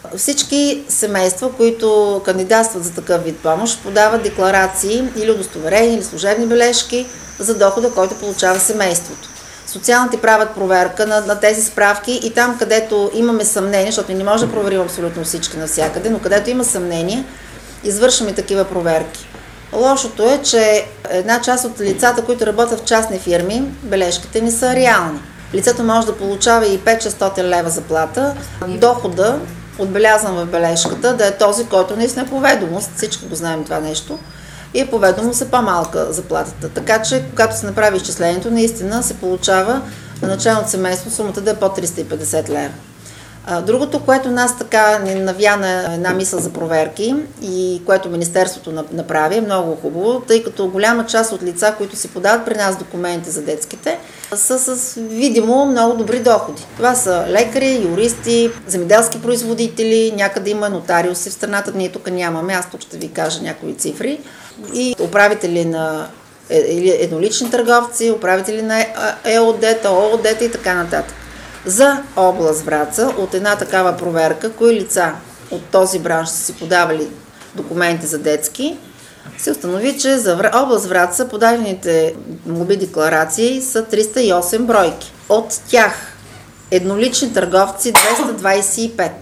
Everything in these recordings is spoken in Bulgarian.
Всички семейства, които кандидатстват за такъв вид помощ, подават декларации или удостоверения, или служебни бележки за дохода, който получава семейството. Социалните правят проверка на тези справки и там, където имаме съмнение, защото не може да проверим абсолютно всички навсякъде, но където има съмнение, извършваме такива проверки. Лошото е, че една част от лицата, които работят в частни фирми, бележките не са реални. Лицето може да получава и 500-600 лева заплата, дохода, отбелязан в бележката, да е този, който наистина е по ведомост, всички го знаем това нещо, и по ведомост е по-малка заплатата. Така че, когато се направи изчислението, наистина се получава на началното семейство сумата да е по 350 лева. Другото, което нас така ни навяна една мисъл за проверки и което Министерството направи, е много хубаво, тъй като голяма част от лица, които си подават при нас документи за детските, са с видимо много добри доходи. Това са лекари, юристи, земеделски производители, някъде има нотариуси в страната, ние тук нямаме, аз тук ще ви кажа някои цифри, и управители на еднолични търговци, управители на ЕОД-та, ООД-та и така нататък. За област Враца от една такава проверка, кои лица от този бранш са си подавали документи за детски, се установи, че за област Враца подадените молби декларации са 308 бройки. От тях еднолични търговци 225,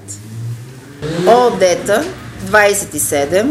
ООД-та 27,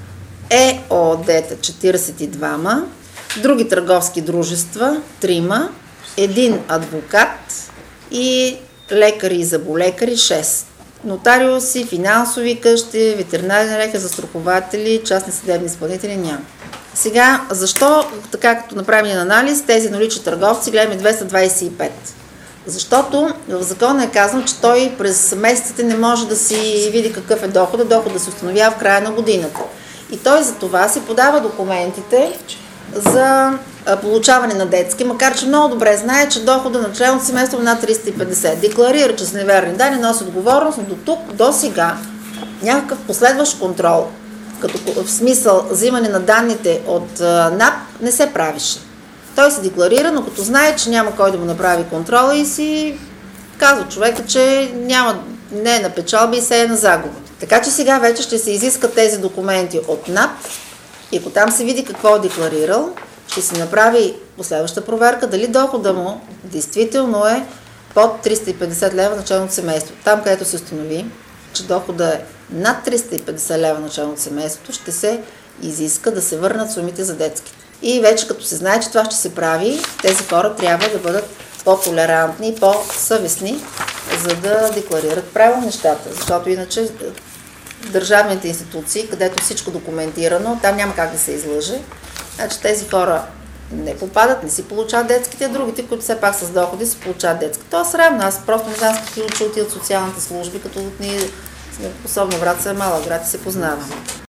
ЕООД-та 42, други търговски дружества 3, един адвокат и лекари и зъболекари 6. Нотариуси, финансови къщи, ветеринарни лекари, застрахователи, частни съдебни изпълнители няма. Сега, защо, така като направим анализ, тези еднолични търговци гледаме 225? Защото в закона е казано, че той през месеците не може да си види какъв е доходът да се установява в края на годината. И той за това си подава документите за получаване на детски, макар че много добре знае, че дохода на членото семейство е над 350. Декларира, че са неверни данни, носи отговорност, но до тук, до сега, някакъв последващ контрол, като в смисъл взимане на данните от НАП, не се правише. Той се декларира, но като знае, че няма кой да му направи контрола и си казва човека, че не е на печалба и се е на загуба. Така че сега вече ще се изискат тези документи от НАП и ако там се види какво е декларирал, ще се направи последваща проверка дали дохода му действително е под 350 лева началното семейство. Там, където се установи, че дохода е над 350 лева началното семейството, ще се изиска да се върнат сумите за детските. И вече като се знае, че това ще се прави, тези хора трябва да бъдат по-толерантни и по-съвестни, за да декларират правилно нещата. Защото иначе държавните институции, където всичко документирано, там няма как да се излъже. Значи тези хора не попадат, не си получават детските, а другите, които все пак с доходи, си получават детски. То е срамно. Аз просто не знам с какви учи отиват социалните служби, като ние, особено Враца е малък град и се познавам.